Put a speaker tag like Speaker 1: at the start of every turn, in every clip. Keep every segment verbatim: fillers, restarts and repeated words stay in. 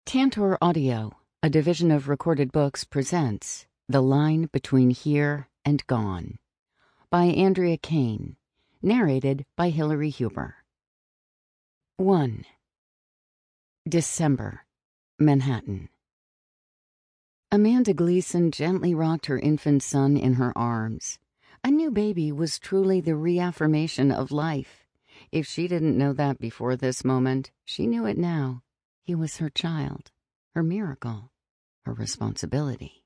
Speaker 1: Tantor Audio, a division of Recorded Books, presents The Line Between Here and Gone by Andrea Kane, narrated by Hilary Huber. one. December, Manhattan. Amanda Gleason gently rocked her infant son in her arms. A new baby was truly the reaffirmation of life. If she didn't know that before this moment, she knew it now. He was her child, her miracle, her responsibility.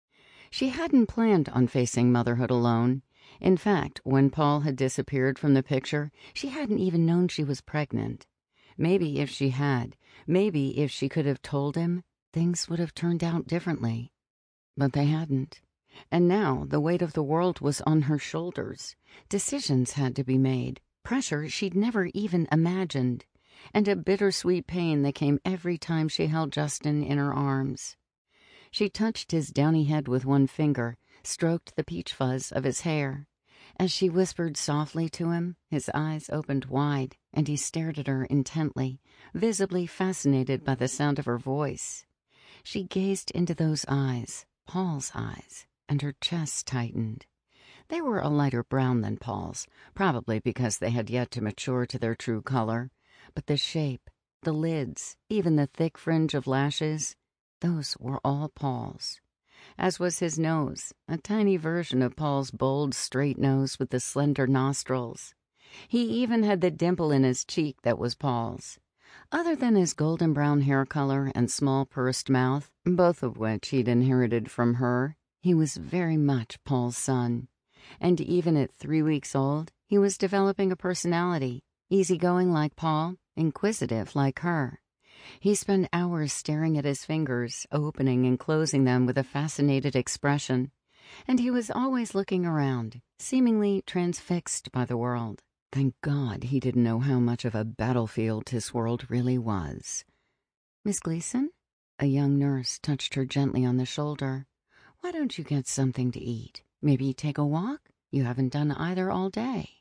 Speaker 1: She hadn't planned on facing motherhood alone. In fact, when Paul had disappeared from the picture, she hadn't even known she was pregnant. Maybe if she had, maybe if she could have told him, things would have turned out differently. But they hadn't. And now the weight of the world was on her shoulders. Decisions had to be made, pressure she'd never even imagined, and a bittersweet pain that came every time she held Justin in her arms. She touched his downy head with one finger, stroked the peach fuzz of his hair. As she whispered softly to him, his eyes opened wide, and he stared at her intently, visibly fascinated by the sound of her voice. She gazed into those eyes, Paul's eyes, and her chest tightened. They were a lighter brown than Paul's, probably because they had yet to mature to their true color. But the shape, the lids, even the thick fringe of lashes, those were all Paul's. As was his nose, a tiny version of Paul's bold, straight nose with the slender nostrils. He even had the dimple in his cheek that was Paul's. Other than his golden brown hair color and small pursed mouth, both of which he'd inherited from her, he was very much Paul's son. And even at three weeks old, he was developing a personality, easygoing like Paul, inquisitive like her. He spent hours staring at his fingers, opening and closing them with a fascinated expression, and he was always looking around, seemingly transfixed by the world. Thank God he didn't know how much of a battlefield his world really was. "Miss Gleason?" A young nurse touched her gently on the shoulder. "Why don't you get something to eat? Maybe take a walk? You haven't done either all day."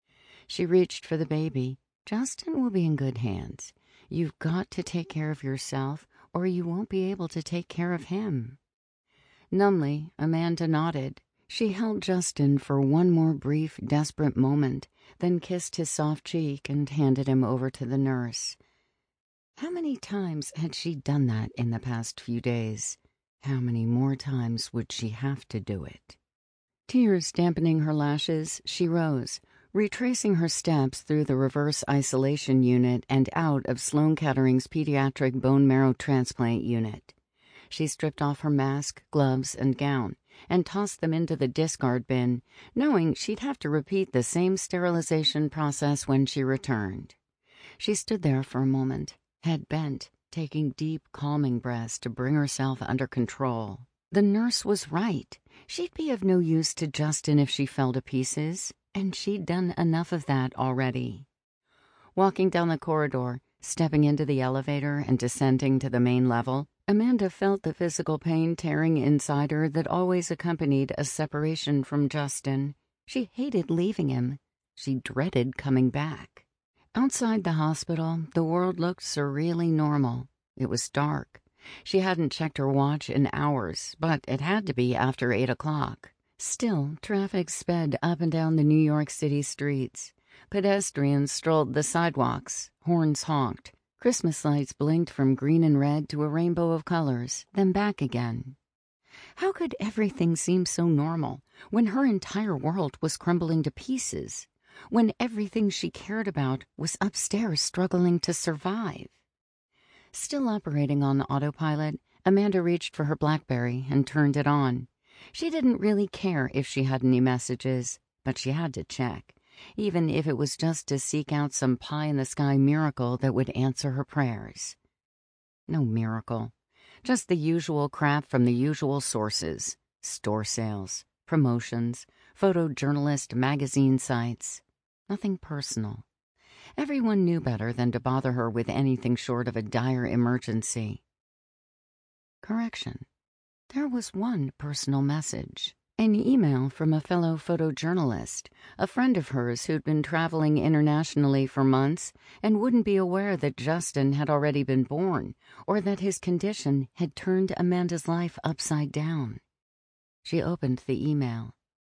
Speaker 1: She reached for the baby. "Justin will be in good hands. You've got to take care of yourself, or you won't be able to take care of him." Numbly, Amanda nodded. She held Justin for one more brief, desperate moment, then kissed his soft cheek and handed him over to the nurse. How many times had she done that in the past few days? How many more times would she have to do it? Tears dampening her lashes, she rose, retracing her steps through the reverse isolation unit and out of Sloan Kettering's pediatric bone marrow transplant unit. She stripped off her mask, gloves, and gown and tossed them into the discard bin, knowing she'd have to repeat the same sterilization process when she returned. She stood there for a moment, head bent, taking deep, calming breaths to bring herself under control. The nurse was right. She'd be of no use to Justin if she fell to pieces, and she'd done enough of that already. Walking down the corridor, stepping into the elevator and descending to the main level, Amanda felt the physical pain tearing inside her that always accompanied a separation from Justin. She hated leaving him. She dreaded coming back. Outside the hospital, the world looked surreally normal. It was dark. She hadn't checked her watch in hours, but it had to be after eight o'clock. Still, traffic sped up and down the New York City streets. Pedestrians strolled the sidewalks, horns honked, Christmas lights blinked from green and red to a rainbow of colors, then back again. How could everything seem so normal when her entire world was crumbling to pieces, when everything she cared about was upstairs struggling to survive? Still operating on autopilot, Amanda reached for her BlackBerry and turned it on. She didn't really care if she had any messages, but she had to check, even if it was just to seek out some pie-in-the-sky miracle that would answer her prayers. No miracle. Just the usual crap from the usual sources. Store sales, promotions, photojournalist magazine sites. Nothing personal. Everyone knew better than to bother her with anything short of a dire emergency. Correction. There was one personal message. An email from a fellow photojournalist, a friend of hers who'd been traveling internationally for months and wouldn't be aware that Justin had already been born or that his condition had turned Amanda's life upside down. She opened the email.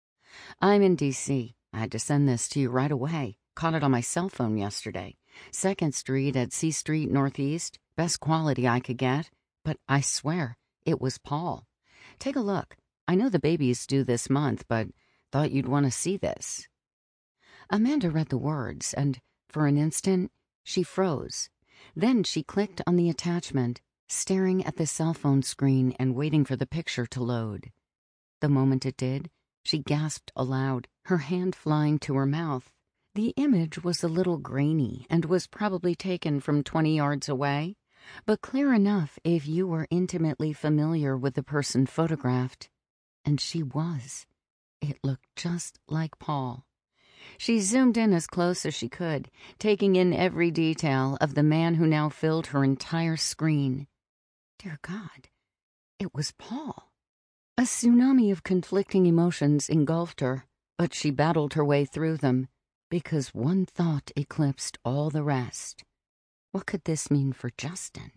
Speaker 1: I'm in D C. I had to send this to you right away. Caught it on my cell phone yesterday. second Street at C Street Northeast. Best quality I could get. But I swear, it was Paul. Take a look. I know the baby's due this month, but thought you'd want to see this. Amanda read the words, and for an instant, she froze. Then she clicked on the attachment, staring at the cell phone screen and waiting for the picture to load. The moment it did, she gasped aloud, her hand flying to her mouth. The image was a little grainy and was probably taken from twenty yards away, but clear enough if you were intimately familiar with the person photographed. And she was. It looked just like Paul. She zoomed in as close as she could, taking in every detail of the man who now filled her entire screen. Dear God, it was Paul. A tsunami of conflicting emotions engulfed her, but she battled her way through them, because one thought eclipsed all the rest. What could this mean for Justin?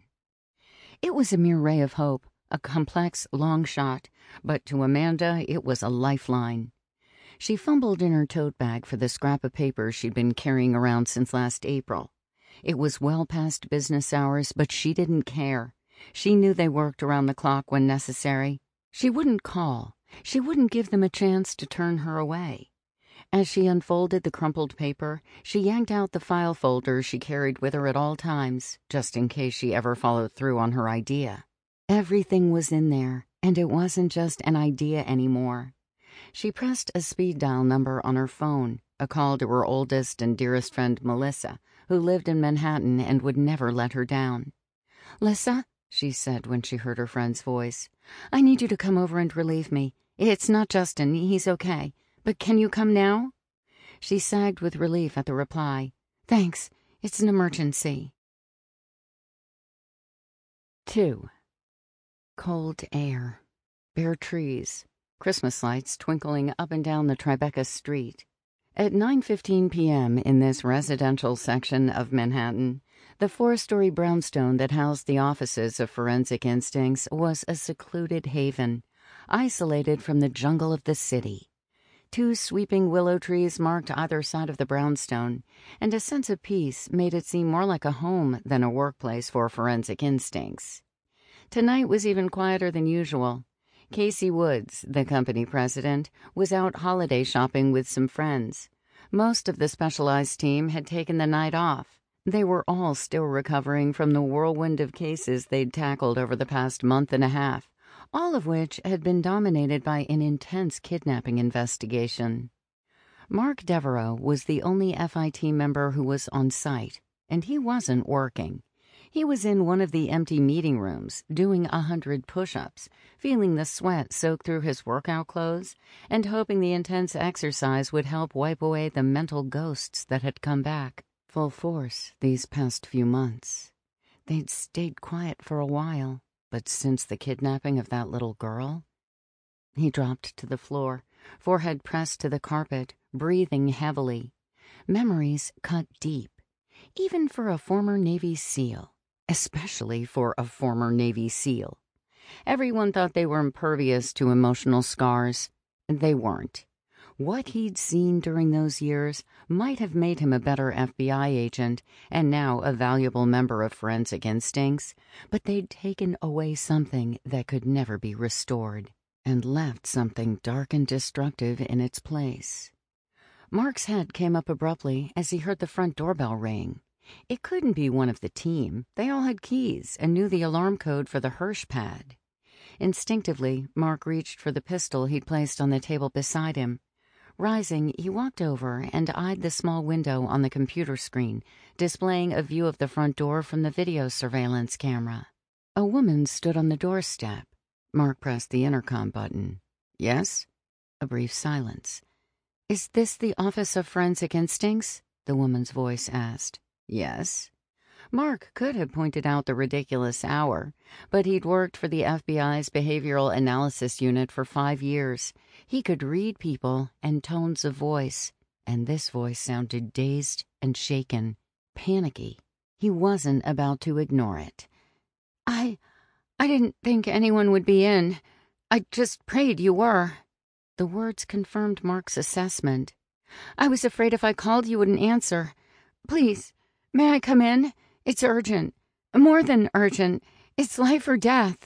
Speaker 1: It was a mere ray of hope, a complex, long shot, but to Amanda it was a lifeline. She fumbled in her tote bag for the scrap of paper she'd been carrying around since last April. It was well past business hours, but she didn't care. She knew they worked around the clock when necessary. She wouldn't call. She wouldn't give them a chance to turn her away. As she unfolded the crumpled paper, she yanked out the file folder she carried with her at all times, just in case she ever followed through on her idea. Everything was in there, and it wasn't just an idea anymore. She pressed a speed dial number on her phone, a call to her oldest and dearest friend Melissa, who lived in Manhattan and would never let her down. "Lissa," she said when she heard her friend's voice, "I need you to come over and relieve me. It's not Justin, he's okay. But can you come now?" She sagged with relief at the reply. "Thanks, it's an emergency." Two. Cold air, bare trees, Christmas lights twinkling up and down the Tribeca Street. At nine fifteen p.m. in this residential section of Manhattan, the four-story brownstone that housed the offices of Forensic Instincts was a secluded haven, isolated from the jungle of the city. Two sweeping willow trees marked either side of the brownstone, and a sense of peace made it seem more like a home than a workplace for Forensic Instincts. Tonight was even quieter than usual. Casey Woods, the company president, was out holiday shopping with some friends. Most of the specialized team had taken the night off. They were all still recovering from the whirlwind of cases they'd tackled over the past month and a half, all of which had been dominated by an intense kidnapping investigation. Mark Devereaux was the only F I T member who was on site, and he wasn't working. He was in one of the empty meeting rooms, doing a hundred push-ups, feeling the sweat soak through his workout clothes, and hoping the intense exercise would help wipe away the mental ghosts that had come back, full force, these past few months. They'd stayed quiet for a while, but since the kidnapping of that little girl... He dropped to the floor, forehead pressed to the carpet, breathing heavily. Memories cut deep, even for a former Navy SEAL. Especially for a former Navy SEAL. Everyone thought they were impervious to emotional scars. They weren't. What he'd seen during those years might have made him a better F B I agent and now a valuable member of Forensic Instincts, but they'd taken away something that could never be restored and left something dark and destructive in its place. Mark's head came up abruptly as he heard the front doorbell ring. It couldn't be one of the team. They all had keys and knew the alarm code for the Hirsch pad. Instinctively, Mark reached for the pistol he'd placed on the table beside him. Rising, he walked over and eyed the small window on the computer screen, displaying a view of the front door from the video surveillance camera. A woman stood on the doorstep. Mark pressed the intercom button. "Yes?" A brief silence. "Is this the Office of Forensic Instincts?" the woman's voice asked. "Yes." Mark could have pointed out the ridiculous hour, but he'd worked for the F B I's Behavioral Analysis Unit for five years. He could read people and tones of voice, and this voice sounded dazed and shaken, panicky. He wasn't about to ignore it. I... I didn't think anyone would be in. I just prayed you were. The words confirmed Mark's assessment. I was afraid if I called you wouldn't answer. Please, may I come in? It's urgent. More than urgent. It's life or death.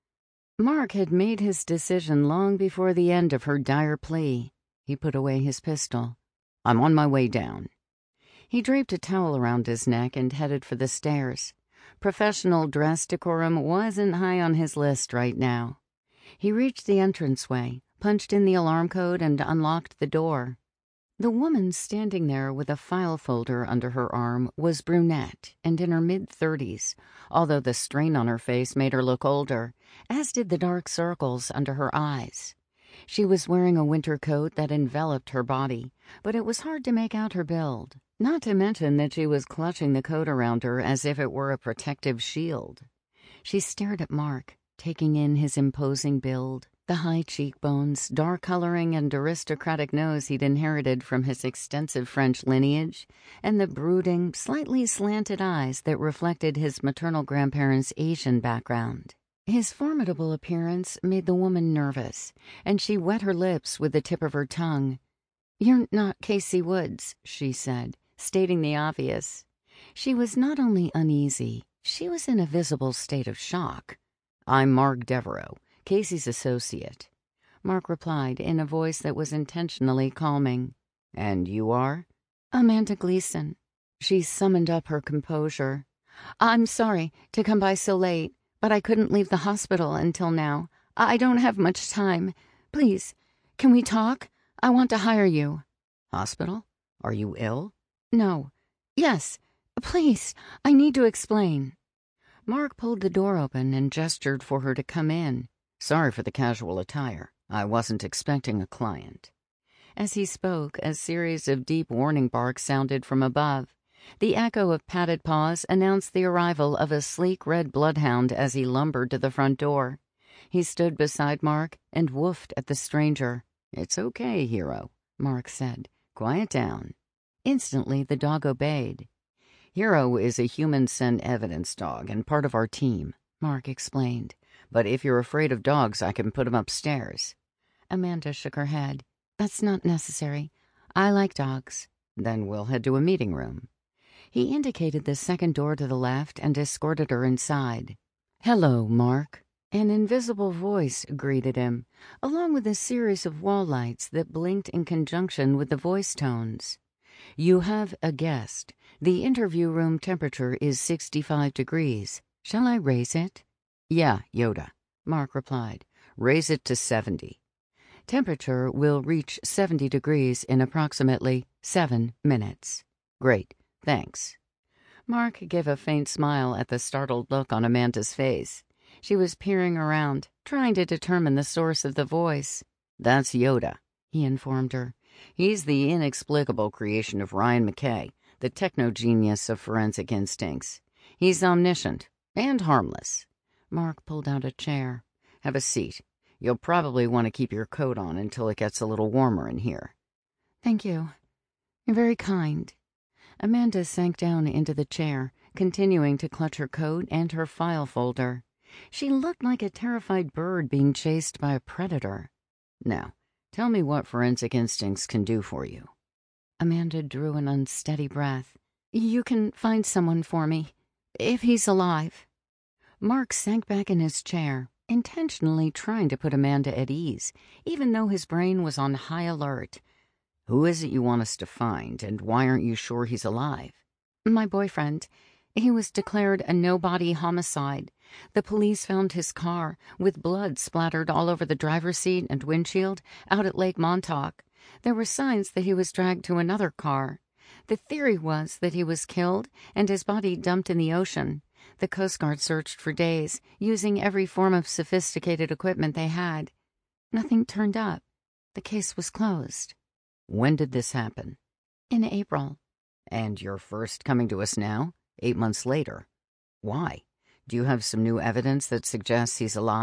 Speaker 1: Mark had made his decision long before the end of her dire plea. He put away his pistol. I'm on my way down. He draped a towel around his neck and headed for the stairs. Professional dress decorum wasn't high on his list right now. He reached the entranceway, punched in the alarm code, and unlocked the door. The woman standing there with a file folder under her arm was brunette and in her mid-thirties, although the strain on her face made her look older, as did the dark circles under her eyes. She was wearing a winter coat that enveloped her body, but it was hard to make out her build, not to mention that she was clutching the coat around her as if it were a protective shield. She stared at Mark, taking in his imposing build, the high cheekbones, dark coloring, and aristocratic nose he'd inherited from his extensive French lineage, and the brooding, slightly slanted eyes that reflected his maternal grandparents' Asian background. His formidable appearance made the woman nervous, and she wet her lips with the tip of her tongue. "You're not Casey Woods," she said, stating the obvious. She was not only uneasy, she was in a visible state of shock. "I'm Mark Devereaux, Casey's associate," Mark replied in a voice that was intentionally calming. "And you are?" "Amanda Gleason." She summoned up her composure. "I'm sorry to come by so late, but I couldn't leave the hospital until now. I don't have much time. Please, can we talk? I want to hire you." "Hospital? Are you ill?" "No. Yes. Please, I need to explain." Mark pulled the door open and gestured for her to come in. "Sorry for the casual attire. I wasn't expecting a client." As he spoke, a series of deep warning barks sounded from above. The echo of padded paws announced the arrival of a sleek red bloodhound as he lumbered to the front door. He stood beside Mark and woofed at the stranger. "It's okay, Hero," Mark said. "Quiet down." Instantly, the dog obeyed. "Hero is a human scent evidence dog and part of our team," Mark explained. "But if you're afraid of dogs, I can put him upstairs." Amanda shook her head. "That's not necessary. I like dogs." "Then we'll head to a meeting room." He indicated the second door to the left and escorted her inside. "Hello, Mark." An invisible voice greeted him, along with a series of wall lights that blinked in conjunction with the voice tones. "You have a guest. The interview room temperature is sixty-five degrees. Shall I raise it?" "Yeah, Yoda," Mark replied. "Raise it to seventy. Temperature will reach seventy degrees in approximately seven minutes." "Great, thanks." Mark gave a faint smile at the startled look on Amanda's face. She was peering around, trying to determine the source of the voice. "That's Yoda," he informed her. "He's the inexplicable creation of Ryan McKay, the techno-genius of forensic instincts. He's omniscient and harmless." Mark pulled out a chair. "Have a seat. You'll probably want to keep your coat on until it gets a little warmer in here." "Thank you. You're very kind." Amanda sank down into the chair, continuing to clutch her coat and her file folder. She looked like a terrified bird being chased by a predator. "Now, tell me what forensic instincts can do for you." Amanda drew an unsteady breath. "You can find someone for me, if he's alive." Mark sank back in his chair, intentionally trying to put Amanda at ease, even though his brain was on high alert. "Who is it you want us to find, and why aren't you sure he's alive?" "My boyfriend. He was declared a no-body homicide. The police found his car, with blood splattered all over the driver's seat and windshield, out at Lake Montauk. There were signs that he was dragged to another car. The theory was that he was killed and his body dumped in the ocean. The Coast Guard searched for days, using every form of sophisticated equipment they had. Nothing turned up. The case was closed." "When did this happen?" "In April." "And you're first coming to us now, eight months later. Why? Do you have some new evidence that suggests he's alive?"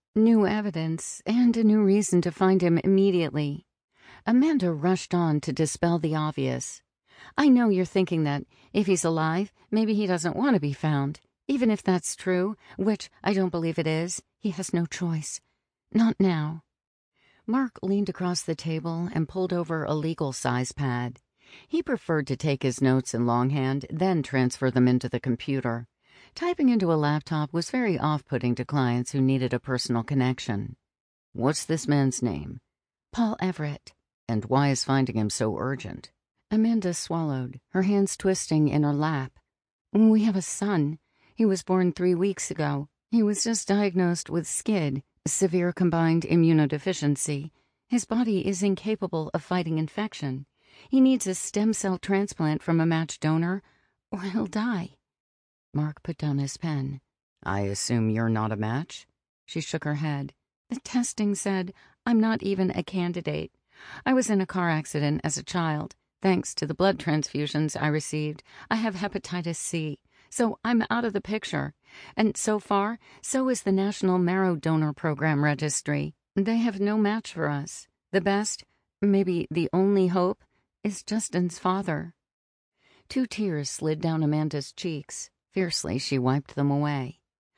Speaker 1: New evidence and a new reason to find him immediately. Amanda rushed on to dispel the obvious. I know you're thinking that if he's alive, maybe he doesn't want to be found. Even if that's true, which I don't believe it is, he has no choice. Not now. Mark leaned across the table and pulled over a legal-size pad. He preferred to take his notes in longhand, then transfer them into the computer. Typing into a laptop was very off-putting to clients who needed a personal connection. What's this man's name? Paul Everett. And why is finding him so urgent? Amanda swallowed, her hands twisting in her lap. We have a son. He was born three weeks ago. He was just diagnosed with S C I D, severe combined immunodeficiency. His body is incapable of fighting infection. He needs a stem cell transplant from a matched donor, or he'll die. Mark put down his pen. I assume you're not a match? She shook her head. The testing said I'm not even a candidate. I was in a car accident as a child. Thanks to the blood transfusions I received, I have hepatitis C, so I'm out of the picture. And so far, so is the National Marrow Donor Program Registry. They have no match for us. The best, maybe the only hope, is Justin's father. Two tears slid down Amanda's cheeks. Fiercely, she wiped them away.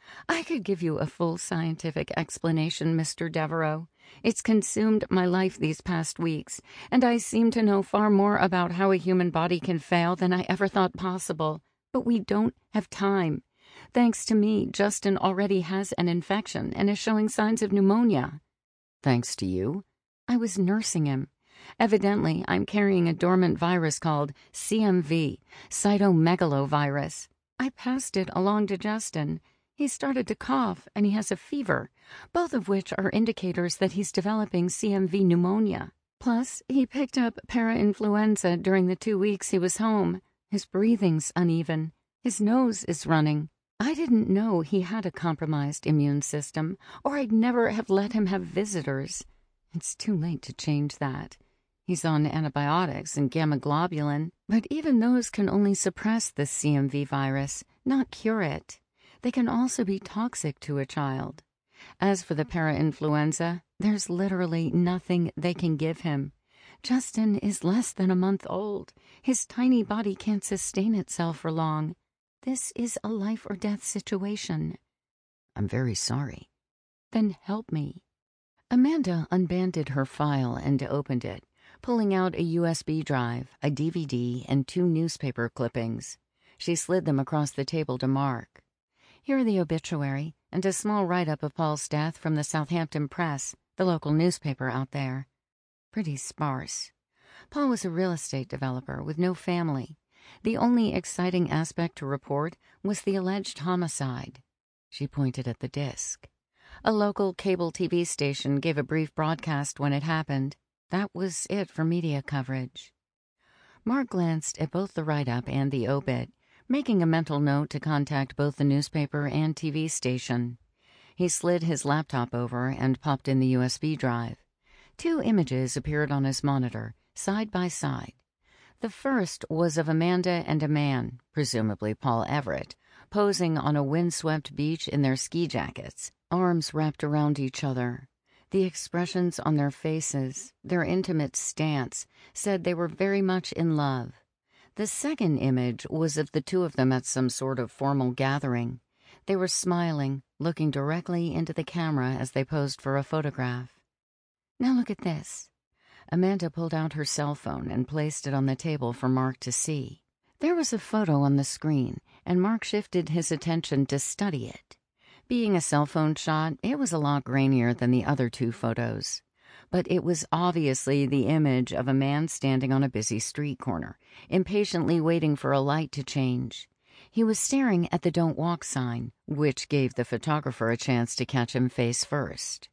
Speaker 1: I could give you a full scientific explanation, Mister Devereaux. It's consumed my life these past weeks, and I seem to know far more about how a human body can fail than I ever thought possible. But we don't have time. Thanks to me, Justin already has an infection and is showing signs of pneumonia. Thanks to you? I was nursing him. Evidently, I'm carrying a dormant virus called C M V, cytomegalovirus. I passed it along to Justin. He started to cough, and he has a fever, both of which are indicators that he's developing C M V pneumonia. Plus, he picked up parainfluenza during the two weeks he was home. His breathing's uneven. His nose is running. I didn't know he had a compromised immune system, or I'd never have let him have visitors. It's too late to change that. He's on antibiotics and gamma globulin, but even those can only suppress the C M V virus, not cure it. They can also be toxic to a child. As for the parainfluenza, there's literally nothing they can give him. Justin is less than a month old. His tiny body can't sustain itself for long. This is a life-or-death situation. I'm very sorry. Then help me. Amanda unbanded her file and opened it, pulling out a U S B drive, a D V D, and two newspaper clippings. She slid them across the table to Mark. Here are the obituary and a small write-up of Paul's death from the Southampton Press, the local newspaper out there. Pretty sparse. Paul was a real estate developer with no family. The only exciting aspect to report was the alleged homicide. She pointed at the disc. A local cable T V station gave a brief broadcast when it happened. That was it for media coverage. Mark glanced at both the write-up and the obit, making a mental note to contact both the newspaper and T V station. He slid his laptop over and popped in the U S B drive. Two images appeared on his monitor, side by side. The first was of Amanda and a man, presumably Paul Everett, posing on a windswept beach in their ski jackets, arms wrapped around each other. The expressions on their faces, their intimate stance, said they were very much in love. The second image was of the two of them at some sort of formal gathering. They were smiling, looking directly into the camera as they posed for a photograph. Now look at this. Amanda pulled out her cell phone and placed it on the table for Mark to see. There was a photo on the screen, and Mark shifted his attention to study it. Being a cell phone shot, it was a lot grainier than the other two photos. But it was obviously the image of a man standing on a busy street corner, impatiently waiting for a light to change. He was staring at the Don't Walk sign, which gave the photographer a chance to catch him face first.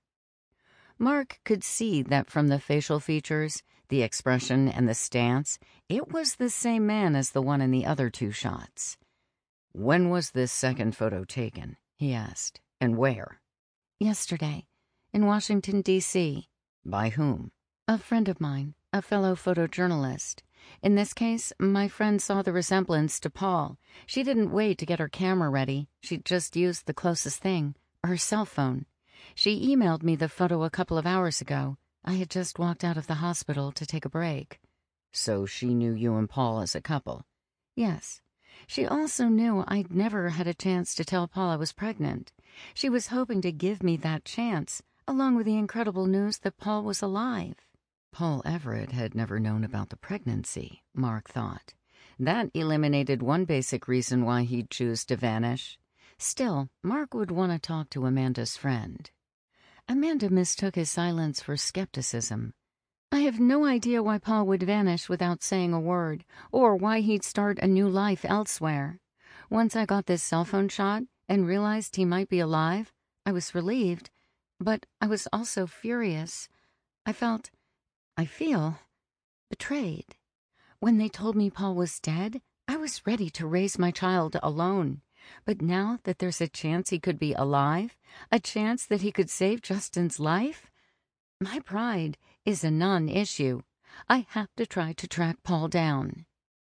Speaker 1: Mark could see that from the facial features, the expression, and the stance, it was the same man as the one in the other two shots. "When was this second photo taken?" he asked. "And where?" "Yesterday, in Washington, D C "By whom?" "A friend of mine, a fellow photojournalist. In this case, my friend saw the resemblance to Paul. She didn't wait to get her camera ready. She just used the closest thing, her cell phone. She emailed me the photo a couple of hours ago. I had just walked out of the hospital to take a break. So she knew you and Paul as a couple? Yes. She also knew I'd never had a chance to tell Paul I was pregnant. She was hoping to give me that chance, along with the incredible news that Paul was alive. Paul Everett had never known about the pregnancy, Mark thought. That eliminated one basic reason why he'd choose to vanish. Still, Mark would want to talk to Amanda's friend. Amanda mistook his silence for skepticism. I have no idea why Paul would vanish without saying a word, or why he'd start a new life elsewhere. Once I got this cell phone shot and realized he might be alive, I was relieved, but I was also furious. I felt, I feel, betrayed. When they told me Paul was dead, I was ready to raise my child alone. But now that there's a chance he could be alive, a chance that he could save Justin's life, my pride is a non-issue. I have to try to track Paul down.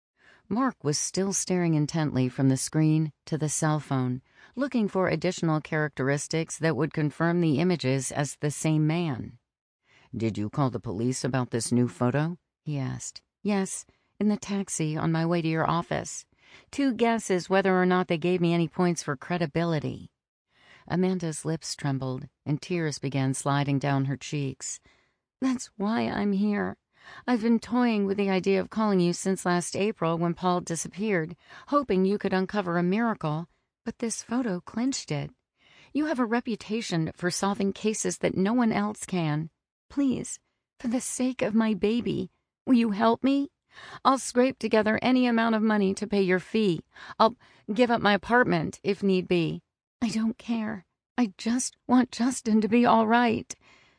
Speaker 1: Mark was still staring intently from the screen to the cell phone, looking for additional characteristics that would confirm the images as the same man. Did you call the police about this new photo? He asked. Yes, in the taxi on my way to your office. Two guesses whether or not they gave me any points for credibility. Amanda's lips trembled, and tears began sliding down her cheeks. That's why I'm here. I've been toying with the idea of calling you since last April when Paul disappeared, hoping you could uncover a miracle, but this photo clinched it. You have a reputation for solving cases that no one else can. Please, for the sake of my baby, will you help me? I'll scrape together any amount of money to pay your fee. I'll give up my apartment if need be. I don't care. I just want Justin to be all right.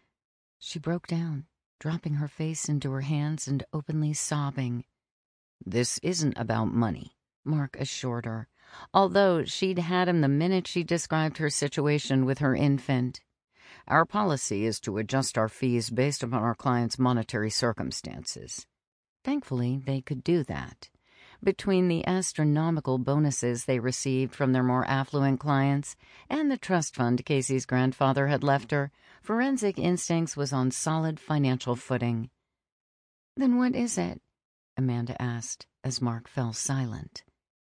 Speaker 1: She broke down, dropping her face into her hands and openly sobbing. This isn't about money, Mark assured her, although she'd had him the minute she described her situation with her infant. Our policy is to adjust our fees based upon our clients' monetary circumstances. Thankfully, they could do that. Between the astronomical bonuses they received from their more affluent clients and the trust fund Casey's grandfather had left her, Forensic Instincts was on solid financial footing. Then what is it? Amanda asked as Mark fell silent.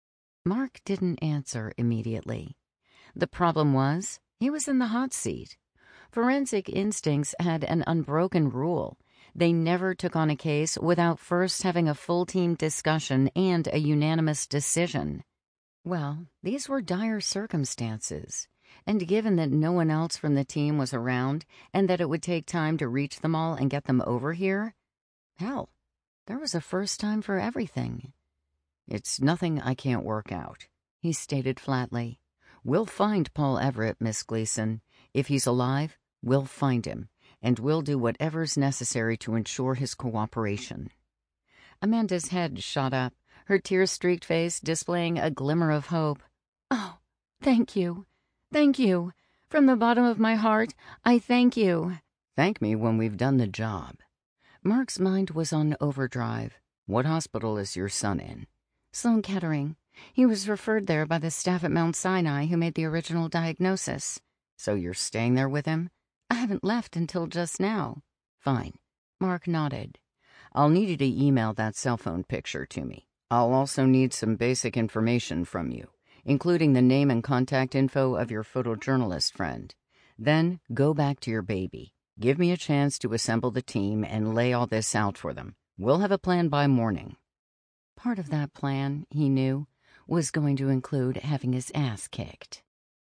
Speaker 1: Mark didn't answer immediately. The problem was, he was in the hot seat. Forensic Instincts had an unbroken rule. They never took on a case without first having a full-team discussion and a unanimous decision. Well, these were dire circumstances, and given that no one else from the team was around and that it would take time to reach them all and get them over here, hell, there was a first time for everything. It's nothing I can't work out, he stated flatly. We'll find Paul Everett, Miss Gleason. If he's alive, we'll find him. And we'll do whatever's necessary to ensure his cooperation. Amanda's head shot up, her tear-streaked face displaying a glimmer of hope. Oh, thank you. Thank you. From the bottom of my heart, I thank you. Thank me when we've done the job. Mark's mind was on overdrive. What hospital is your son in? Sloan Kettering. He was referred there by the staff at Mount Sinai who made the original diagnosis. So you're staying there with him? I haven't left until just now. Fine. Mark nodded. I'll need you to email that cell phone picture to me. I'll also need some basic information from you, including the name and contact info of your photojournalist friend. Then go back to your baby. Give me a chance to assemble the team and lay all this out for them. We'll have a plan by morning. Part of that plan, he knew, was going to include having his ass kicked.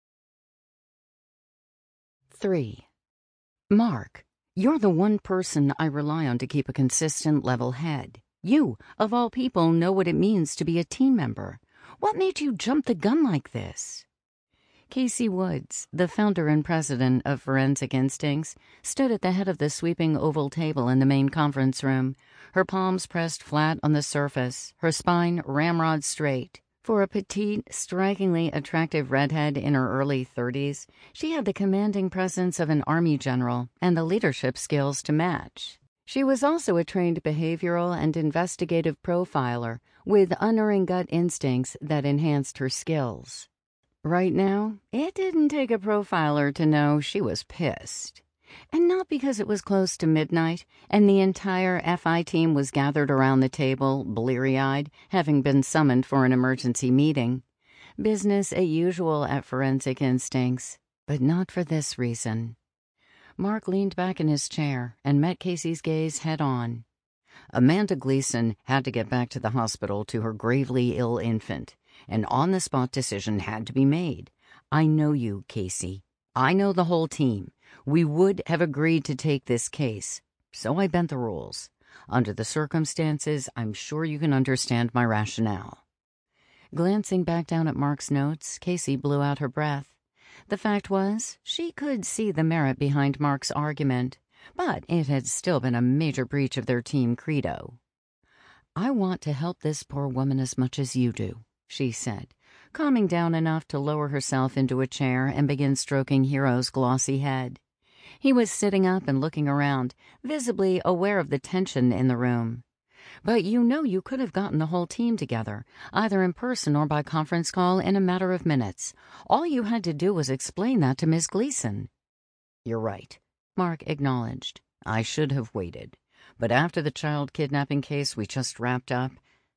Speaker 1: Three. Mark, you're the one person I rely on to keep a consistent level head. You, of all people, know what it means to be a team member. What made you jump the gun like this? Casey Woods, the founder and president of Forensic Instincts, stood at the head of the sweeping oval table in the main conference room, her palms pressed flat on the surface, her spine ramrod straight. For a petite, strikingly attractive redhead in her early thirties, she had the commanding presence of an army general and the leadership skills to match. She was also a trained behavioral and investigative profiler with unerring gut instincts that enhanced her skills. Right now, it didn't take a profiler to know she was pissed. And not because it was close to midnight and the entire F I team was gathered around the table, bleary-eyed, having been summoned for an emergency meeting. Business as usual at Forensic Instincts, but not for this reason. Mark leaned back in his chair and met Casey's gaze head-on. Amanda Gleason had to get back to the hospital to her gravely ill infant. An on-the-spot decision had to be made. I know you, Casey. I know the whole team. We would have agreed to take this case, so I bent the rules. Under the circumstances, I'm sure you can understand my rationale. Glancing back down at Mark's notes, Casey blew out her breath. The fact was, she could see the merit behind Mark's argument, but it had still been a major breach of their team credo. I want to help this poor woman as much as you do, she said, calming down enough to lower herself into a chair and begin stroking Hero's glossy head. He was sitting up and looking around, visibly aware of the tension in the room. But you know you could have gotten the whole team together, either in person or by conference call, in a matter of minutes. All you had to do was explain that to Miss Gleason. You're right, Mark acknowledged. I should have waited. But after the child kidnapping case we just wrapped up...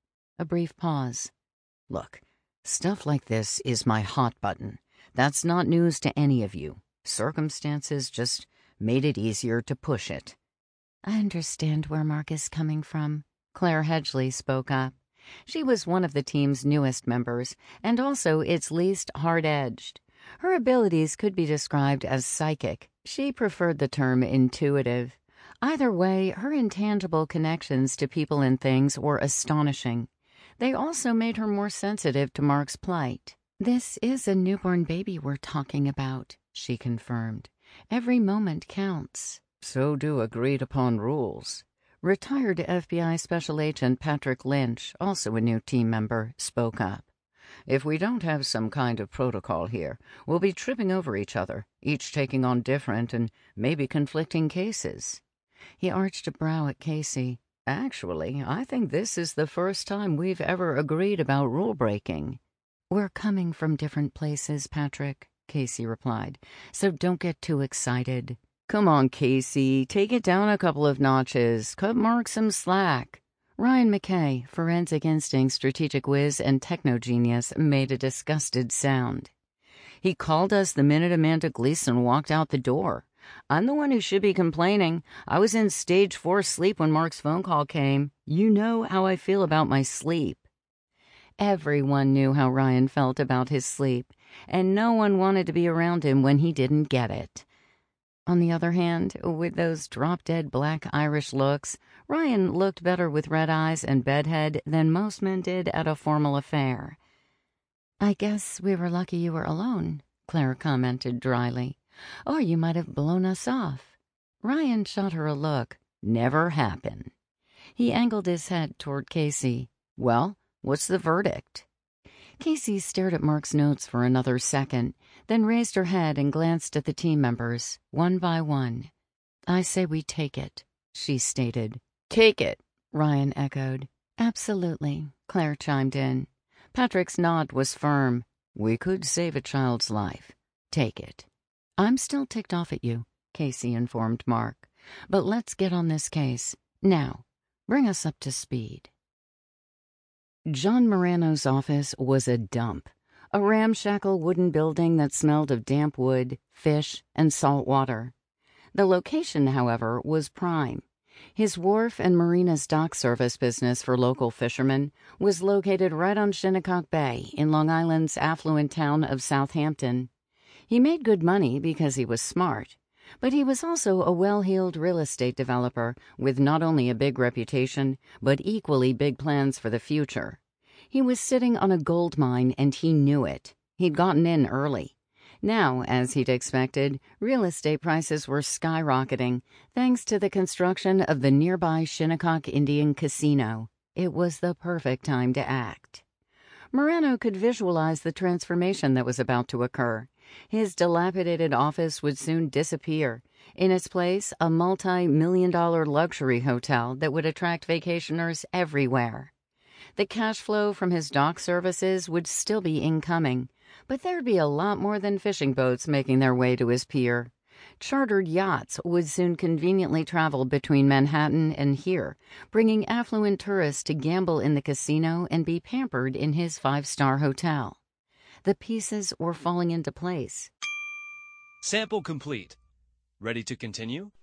Speaker 1: A brief pause. Look, stuff like this is my hot button. That's not news to any of you. Circumstances just made it easier to push it. I understand where Mark is coming from, Claire Hedgley spoke up. She was one of the team's newest members, and also its least hard-edged. Her abilities could be described as psychic. She preferred the term intuitive. Either way, her intangible connections to people and things were astonishing. They also made her more sensitive to Mark's plight. This is a newborn baby we're talking about, she confirmed. Every moment counts. So do agreed-upon rules. Retired F B I Special Agent Patrick Lynch, also a new team member, spoke up. If we don't have some kind of protocol here, we'll be tripping over each other, each taking on different and maybe conflicting cases. He arched a brow at Casey. Actually, I think this is the first time we've ever agreed about rule-breaking. We're coming from different places, Patrick, Casey replied, so don't get too excited. Come on, Casey, take it down a couple of notches. Cut Mark some slack. Ryan McKay, Forensic Instinct strategic whiz and techno-genius, made a disgusted sound. He called us the minute Amanda Gleason walked out the door. I'm the one who should be complaining. I was in stage four sleep when Mark's phone call came. You know how I feel about my sleep. Everyone knew how Ryan felt about his sleep, and no one wanted to be around him when he didn't get it. On the other hand, with those drop-dead black Irish looks, Ryan looked better with red eyes and bedhead than most men did at a formal affair. I guess we were lucky you were alone, Claire commented dryly. Or you might have blown us off. Ryan shot her a look. Never happened. He angled his head toward Casey. Well, what's the verdict? Casey stared at Mark's notes for another second, then raised her head and glanced at the team members, one by one. I say we take it, she stated. Take it, Ryan echoed. Absolutely, Claire chimed in. Patrick's nod was firm. We could save a child's life. Take it. I'm still ticked off at you, Casey informed Mark. But let's get on this case. Now, bring us up to speed. John Morano's office was a dump, a ramshackle wooden building that smelled of damp wood, fish, and salt water. The location, however, was prime. His wharf and marina's dock service business for local fishermen was located right on Shinnecock Bay in Long Island's affluent town of Southampton. He made good money because he was smart, but he was also a well-heeled real estate developer with not only a big reputation, but equally big plans for the future. He was sitting on a gold mine, and he knew it. He'd gotten in early. Now, as he'd expected, real estate prices were skyrocketing, thanks to the construction of the nearby Shinnecock Indian Casino. It was the perfect time to act. Morano could visualize the transformation that was about to occur. His dilapidated office would soon disappear. In its place, a multi-million dollar luxury hotel that would attract vacationers everywhere. The cash flow from his dock services would still be incoming, But there'd be a lot more than fishing boats making their way to his pier. Chartered yachts would soon conveniently travel between Manhattan and here, bringing affluent tourists to gamble in the casino and be pampered in his five-star hotel. The pieces were falling into place.
Speaker 2: Sample complete. Ready to continue?